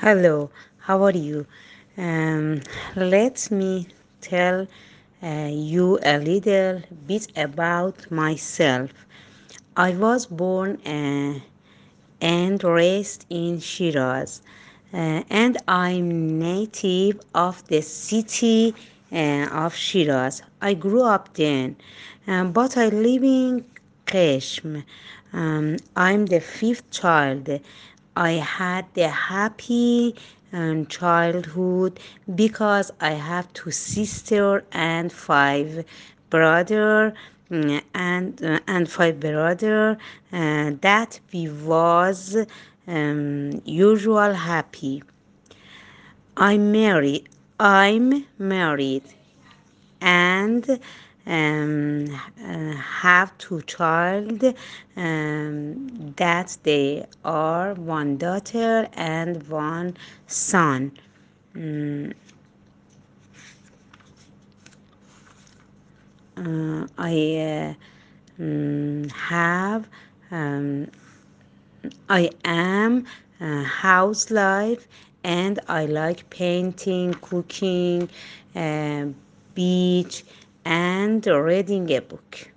Hello, how are you? Um, Let me tell you a little bit about myself. I was born and raised in Shiraz, and I'm native of the city of Shiraz. I grew up then, but I live in Qeshm. I'm the fifth child. I had the happy childhood because I have two sisters and five brother and five brother that we was usual happy. I'm married. I'm married and have two child that they are one daughter and one son. I have I am house life and I like painting, cooking, uh, beach, and reading a book.